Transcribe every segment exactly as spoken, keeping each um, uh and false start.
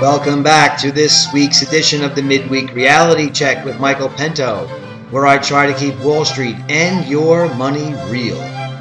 Welcome back to this week's edition of the Midweek Reality Check with Michael Pinto, where I try to keep Wall Street and your money real.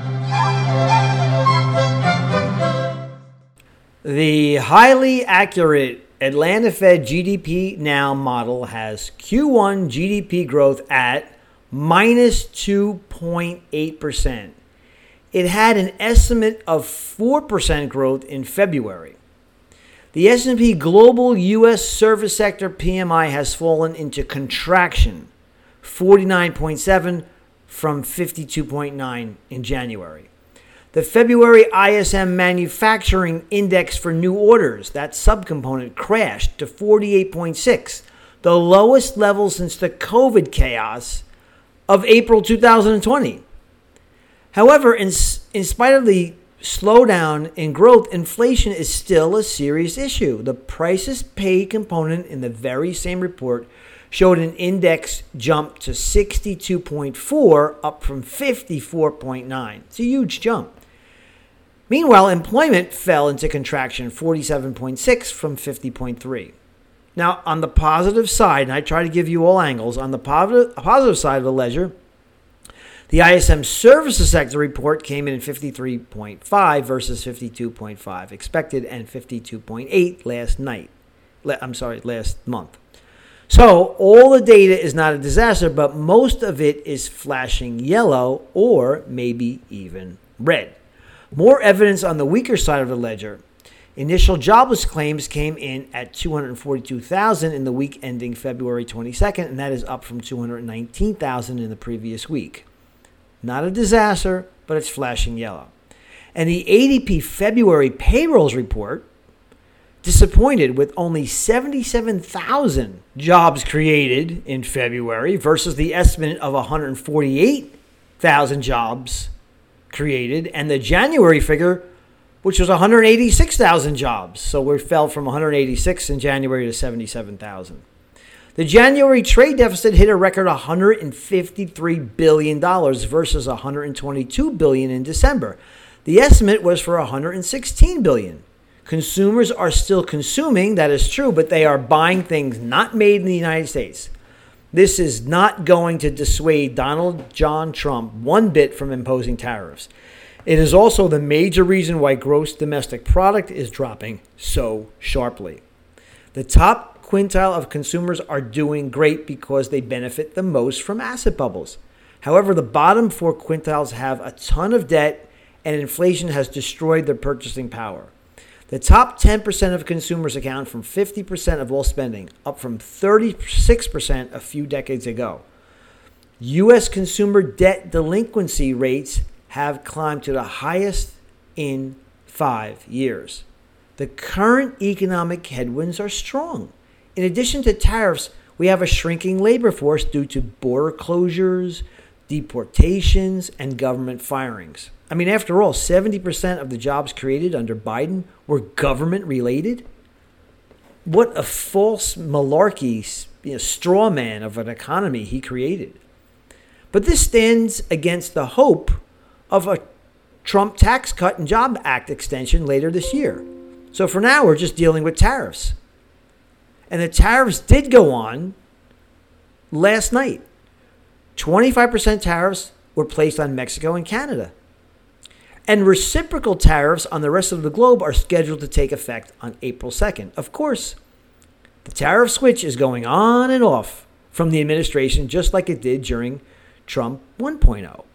The highly accurate Atlanta Fed G D P Now model has Q one G D P growth at minus two point eight percent. It had an estimate of four percent growth in February. The S and P Global U S Service Sector P M I has fallen into contraction, forty-nine point seven from fifty-two point nine in January. The February I S M Manufacturing Index for new orders, that subcomponent, crashed to forty-eight point six, the lowest level since the COVID chaos of April two thousand twenty. However, in, in spite of the slowdown in growth, inflation is still a serious issue. The prices paid component in the very same report showed an index jump to sixty-two point four, up from fifty-four point nine. It's a huge jump. Meanwhile, employment fell into contraction, forty-seven point six from fifty point three. Now, on the positive side, and I try to give you all angles, on the positive, positive side of the ledger, the I S M Services Sector report came in at fifty-three point five versus fifty-two point five expected, and fifty-two point eight last night. I'm sorry, last month. So all the data is not a disaster, but most of it is flashing yellow or maybe even red. More evidence on the weaker side of the ledger. Initial jobless claims came in at two hundred forty-two thousand in the week ending February twenty-second, and that is up from two hundred nineteen thousand in the previous week. Not a disaster, but it's flashing yellow. And the A D P February payrolls report disappointed, with only seventy-seven thousand jobs created in February versus the estimate of one hundred forty-eight thousand jobs created, and the January figure, which was one hundred eighty-six thousand jobs. So we fell from one hundred eighty-six in January to seventy-seven thousand. The January trade deficit hit a record one hundred fifty-three billion dollars versus one hundred twenty-two billion dollars in December. The estimate was for one hundred sixteen billion dollars. Consumers are still consuming, that is true, but they are buying things not made in the United States. This is not going to dissuade Donald John Trump one bit from imposing tariffs. It is also the major reason why gross domestic product is dropping so sharply. The top quintile of consumers are doing great because they benefit the most from asset bubbles. However, the bottom four quintiles have a ton of debt, and inflation has destroyed their purchasing power. The top ten percent of consumers account for fifty percent of all spending, up from thirty-six percent a few decades ago. U S consumer debt delinquency rates have climbed to the highest in five years. The current economic headwinds are strong. In addition to tariffs, we have a shrinking labor force due to border closures, deportations, and government firings. I mean, after all, seventy percent of the jobs created under Biden were government-related. What a false malarkey, you know, straw man of an economy he created. But this stands against the hope of a Trump Tax Cut and Job Act extension later this year. So for now, we're just dealing with tariffs. And the tariffs did go on last night. twenty-five percent tariffs were placed on Mexico and Canada. And reciprocal tariffs on the rest of the globe are scheduled to take effect on April second. Of course, the tariff switch is going on and off from the administration, just like it did during Trump one point oh.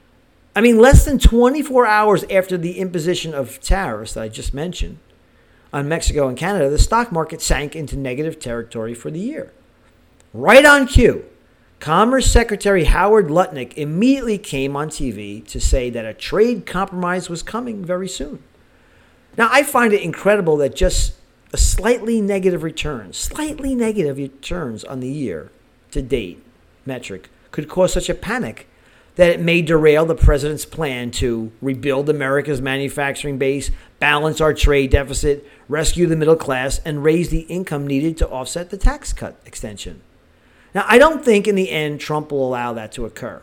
I mean, less than twenty-four hours after the imposition of tariffs that I just mentioned on Mexico and Canada, the stock market sank into negative territory for the year. Right on cue, Commerce Secretary Howard Lutnick immediately came on T V to say that a trade compromise was coming very soon. Now, I find it incredible that just a slightly negative return, slightly negative returns on the year to date metric could cause such a panic that it may derail the president's plan to rebuild America's manufacturing base, balance our trade deficit, rescue the middle class, and raise the income needed to offset the tax cut extension. Now, I don't think in the end Trump will allow that to occur.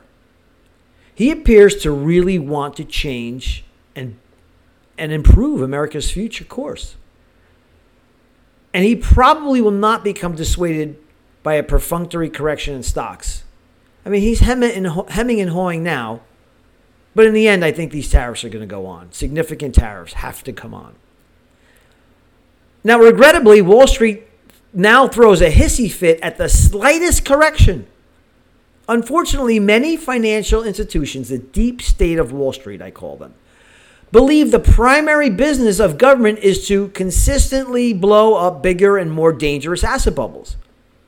He appears to really want to change and, and improve America's future course. And he probably will not become dissuaded by a perfunctory correction in stocks. I mean, he's hemming and, hemming and hawing now. But in the end, I think these tariffs are going to go on. Significant tariffs have to come on. Now, regrettably, Wall Street now throws a hissy fit at the slightest correction. Unfortunately, many financial institutions, the deep state of Wall Street, I call them, believe the primary business of government is to consistently blow up bigger and more dangerous asset bubbles.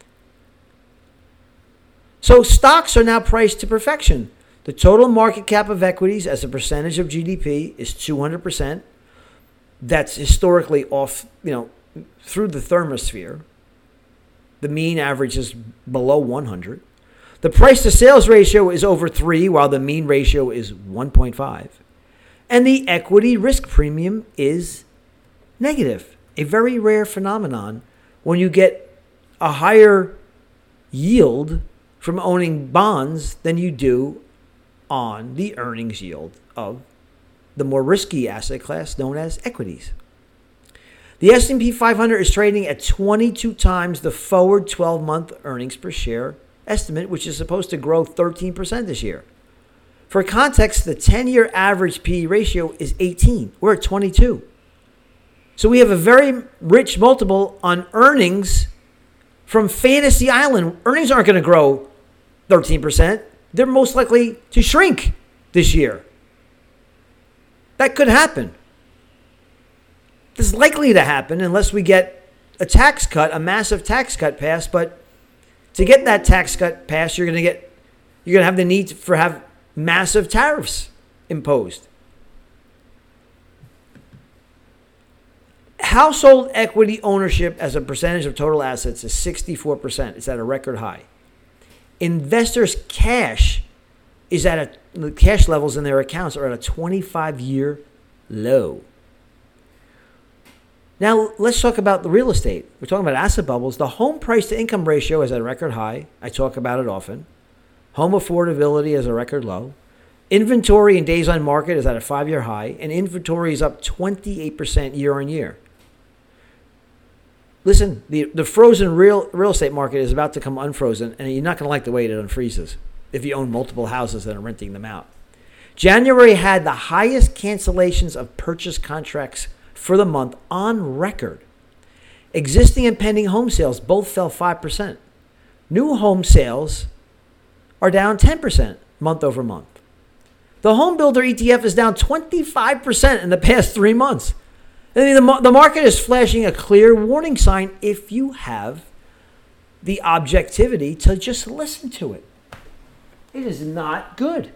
So stocks are now priced to perfection. The total market cap of equities as a percentage of G D P is two hundred percent. That's historically off, you know, through the thermosphere. The mean average is below one hundred. The price to sales ratio is over three, while the mean ratio is one point five. And the equity risk premium is negative, a very rare phenomenon when you get a higher yield from owning bonds than you do on the earnings yield of the more risky asset class known as equities. The S and P five hundred is trading at twenty-two times the forward twelve-month earnings per share estimate, which is supposed to grow thirteen percent this year. For context, the ten-year average P E ratio is eighteen. We're at twenty-two. So we have a very rich multiple on earnings from Fantasy Island. Earnings aren't going to grow thirteen percent. They're most likely to shrink this year. That could happen. This is likely to happen unless we get a tax cut, a massive tax cut passed. But to get that tax cut passed, you're going to get, you're going to have the need for have massive tariffs imposed. Household equity ownership as a percentage of total assets is sixty-four percent. It's at a record high. Investors' cash is at a, the cash levels in their accounts are at a twenty-five-year low. Now, let's talk about the real estate. We're talking about asset bubbles. The home price to income ratio is at a record high. I talk about it often. Home affordability is a record low. Inventory and days on market is at a five-year high, and inventory is up twenty-eight percent year on year. Listen, the, the frozen real real estate market is about to come unfrozen, and you're not going to like the way it unfreezes if you own multiple houses and are renting them out. January had the highest cancellations of purchase contracts for the month on record. Existing and pending home sales both fell five percent. New home sales are down ten percent month over month. The home builder E T F is down twenty-five percent in the past three months. I mean, the, the market is flashing a clear warning sign if you have the objectivity to just listen to it. It is not good.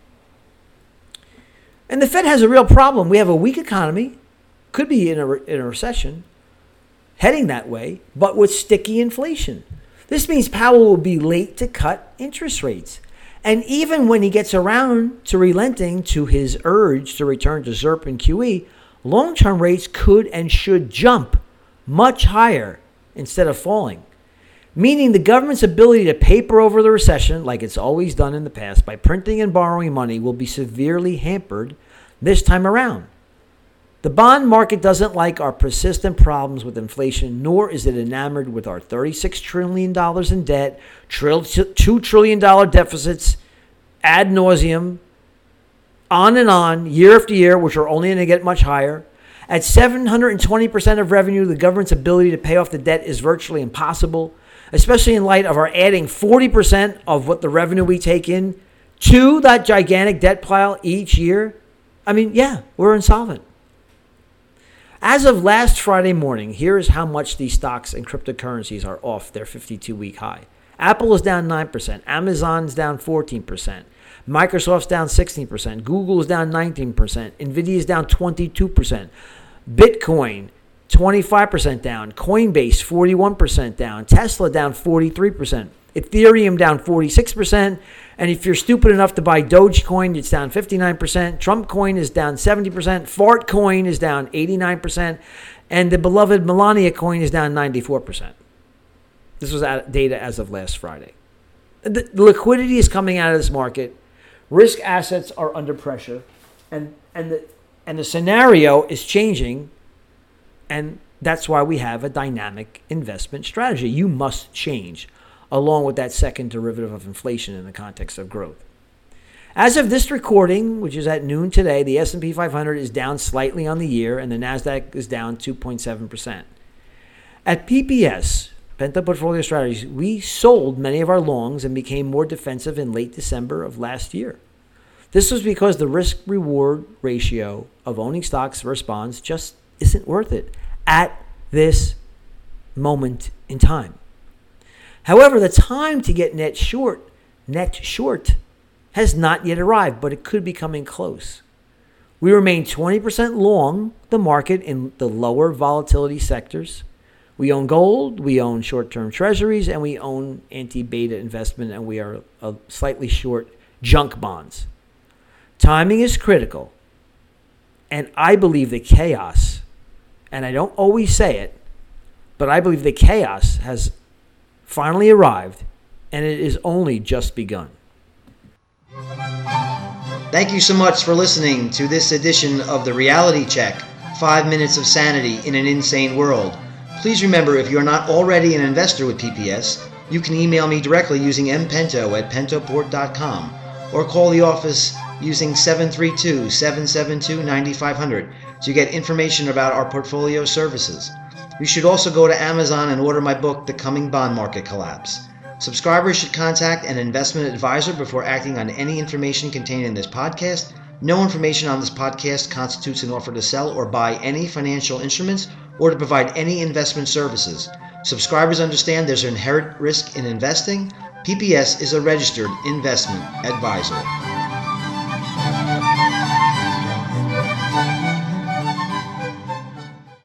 And the Fed has a real problem. We have a weak economy, could be in a, in a recession, heading that way, but with sticky inflation. This means Powell will be late to cut interest rates. And even when he gets around to relenting to his urge to return to ZIRP and Q E, long-term rates could and should jump much higher instead of falling, meaning the government's ability to paper over the recession, like it's always done in the past, by printing and borrowing money will be severely hampered this time around. The bond market doesn't like our persistent problems with inflation, nor is it enamored with our thirty-six trillion dollars in debt, two trillion dollars deficits ad nauseum, on and on, year after year, which are only going to get much higher. At seven hundred twenty percent of revenue, the government's ability to pay off the debt is virtually impossible, especially in light of our adding forty percent of what the revenue we take in to that gigantic debt pile each year. I mean, yeah, we're insolvent. As of last Friday morning, here is how much these stocks and cryptocurrencies are off their fifty-two-week high. Apple is down nine percent. Amazon's down fourteen percent. Microsoft's down sixteen percent. Google is down nineteen percent. Nvidia is down twenty-two percent. Bitcoin, twenty-five percent down. Coinbase, forty-one percent down. Tesla down forty-three percent. Ethereum down forty-six percent. And if you're stupid enough to buy Dogecoin, it's down fifty-nine percent. Trump coin is down seventy percent. Fart coin is down eighty-nine percent. And the beloved Melania coin is down ninety-four percent. This was data as of last Friday. The liquidity is coming out of this market. Risk assets are under pressure. And, and, the, and the scenario is changing. And That's why we have a dynamic investment strategy. You must change, along with that second derivative of inflation in the context of growth. As of this recording, which is at noon today, the S and P five hundred is down slightly on the year, and the NASDAQ is down two point seven percent. At P P S, Pento Portfolio Strategies, we sold many of our longs and became more defensive in late December of last year. This was because the risk-reward ratio of owning stocks versus bonds just isn't worth it at this moment in time. However, the time to get net short, net short, has not yet arrived, but it could be coming close. We remain twenty percent long the market in the lower volatility sectors. We own gold, we own short-term treasuries, and we own anti-beta investment, and we are uh, slightly short junk bonds. Timing is critical, and I believe the chaos, and I don't always say it, but I believe the chaos has finally arrived, and it is only just begun. Thank you so much for listening to this edition of the Reality Check, Five Minutes of Sanity in an Insane World. Please remember, if you're not already an investor with P P S, you can email me directly using mpento at pentoport dot com or call the office using seven three two, seven seven two, nine five zero zero to get information about our portfolio services. You should also go to Amazon and order my book, The Coming Bond Market Collapse. Subscribers should contact an investment advisor before acting on any information contained in this podcast. No information on this podcast constitutes an offer to sell or buy any financial instruments or to provide any investment services. Subscribers understand there's an inherent risk in investing. P P S is a registered investment advisor.